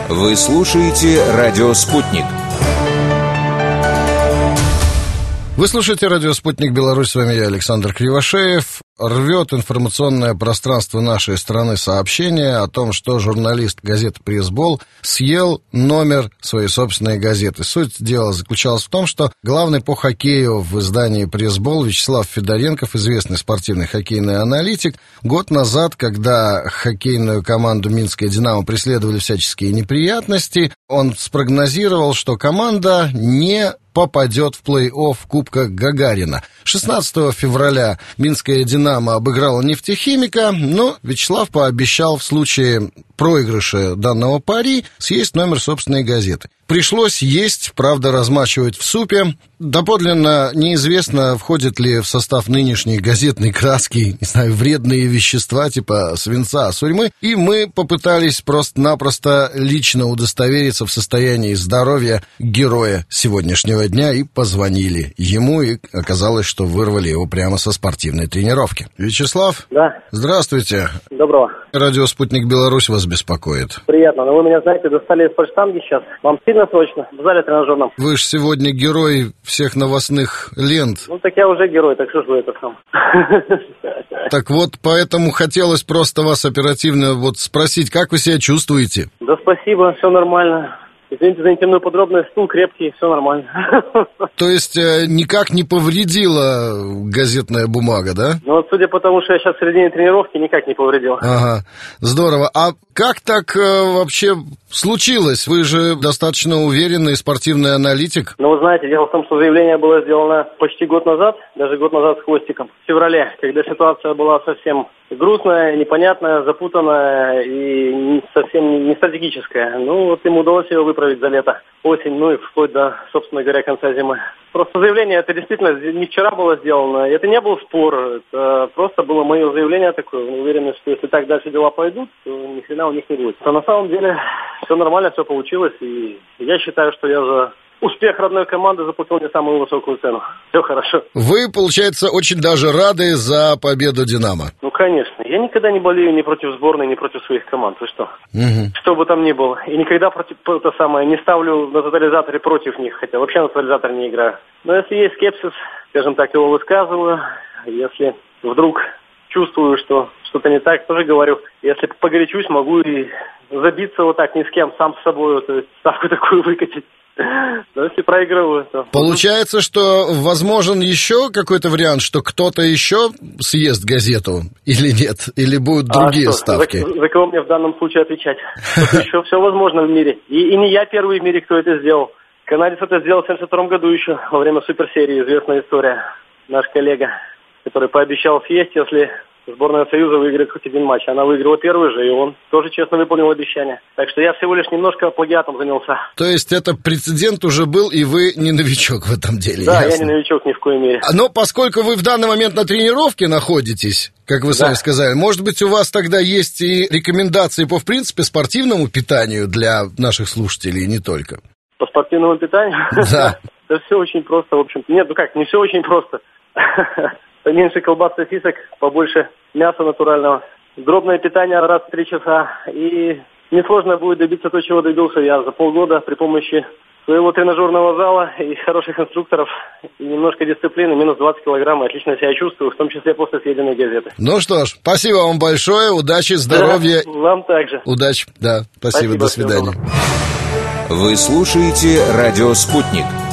Вы слушаете «Радио Спутник». Вы слушаете «Радио Спутник Беларусь», с вами я, Александр Кривошеев. Рвет информационное пространство нашей страны сообщение о том, что журналист газеты «Пресс-Бол» съел номер своей собственной газеты. Суть дела заключалась в том, что главный по хоккею в издании «Пресс-Бол» Вячеслав Федоренков, известный спортивный хоккейный аналитик, год назад, когда хоккейную команду «Минская Динамо» преследовали всяческие неприятности, он спрогнозировал, что команда не попадет в плей-офф Кубка Гагарина. 16 февраля Минская «Динамо» обыграла «Нефтехимика», но Вячеслав пообещал в случае проигрыша данного пари съесть номер собственной газеты. Пришлось есть, правда, размачивать в супе. Доподлинно неизвестно, входят ли в состав нынешней газетной краски, не знаю, вредные вещества типа свинца, сурьмы. И мы попытались просто-напросто лично удостовериться в состоянии здоровья героя сегодняшнего дня и позвонили ему, и оказалось, что вырвали его прямо со спортивной тренировки. Вячеслав? Да. Здравствуйте. Доброго. Радио «Спутник Беларусь» вас беспокоит. Приятно. Но вы меня, знаете, достали из почтамги сейчас. Вам сильно срочно? В зале тренажерном. Вы же сегодня герой всех новостных лент. Ну, так я уже герой, так что ж вы это сам? Так вот, поэтому хотелось просто вас оперативно спросить, как вы себя чувствуете? Да спасибо, все нормально. Извините за интимную подробность, стул крепкий, все нормально. То есть никак не повредила газетная бумага, да? Ну, вот судя по тому, что я сейчас в середине тренировки, никак не повредила. Ага, здорово. А как так вообще случилось? Вы же достаточно уверенный спортивный аналитик. Ну, вы знаете, дело в том, что заявление было сделано почти год назад, даже год назад с хвостиком, в феврале, когда ситуация была совсем грустная, непонятная, запутанная и совсем не стратегическая. Ну, вот им удалось ее выправить за лето, осень, ну и вплоть до, собственно говоря, конца зимы. Просто заявление, это действительно не вчера было сделано, это не был спор, это просто было мое заявление такое, уверенность, что если так дальше дела пойдут, то ни хрена у них не будет. А на самом деле все нормально, все получилось, и я считаю, что я за успех родной команды заплатил не самую высокую цену. Все хорошо. Вы, получается, очень даже рады за победу «Динамо». Ну, конечно. Я никогда не болею ни против сборной, ни против своих команд. Вы что? Что бы там ни было. И никогда не ставлю на тотализаторе против них, хотя вообще на тотализаторе не играю. Но если есть скепсис, скажем так, его высказываю. Если вдруг чувствую, что что-то не так, тоже говорю. Если погорячусь, могу и забиться вот так ни с кем, сам с собой, то есть ставку такую выкатить. Но если проигрываю, то... Получается, что возможен еще какой-то вариант, что кто-то еще съест газету или нет? Или будут другие ставки? За кого мне в данном случае отвечать? Еще все возможно в мире. И не я первый в мире, кто это сделал. Канадец это сделал в 1972 году еще, во время суперсерии, известная история. Наш коллега, который пообещал съесть, если сборная Союза выиграет хоть один матч. Она выиграла первый же, и он тоже честно выполнил обещание. Так что я всего лишь немножко плагиатом занялся. То есть это прецедент уже был, и вы не новичок в этом деле? Да, ясно? Я не новичок ни в коей мере. Но поскольку вы в данный момент на тренировке находитесь, как вы сами сказали, может быть, у вас тогда есть и рекомендации по, в принципе, спортивному питанию для наших слушателей, и не только? По спортивному питанию? Да. Да все очень просто, в общем-то. Нет, не все очень просто. Поменьше колбас, сосисок, побольше мяса натурального. Дробное питание раз в 3 часа. И несложно будет добиться того, чего добился я за полгода при помощи своего тренажерного зала и хороших инструкторов. И немножко дисциплины, минус 20 килограмм. Отлично себя чувствую, в том числе после съеденной газеты. Ну что ж, спасибо вам большое. Удачи, здоровья. Да, вам также. Удачи, да. Спасибо, до свидания. Вы слушаете «Радио Спутник».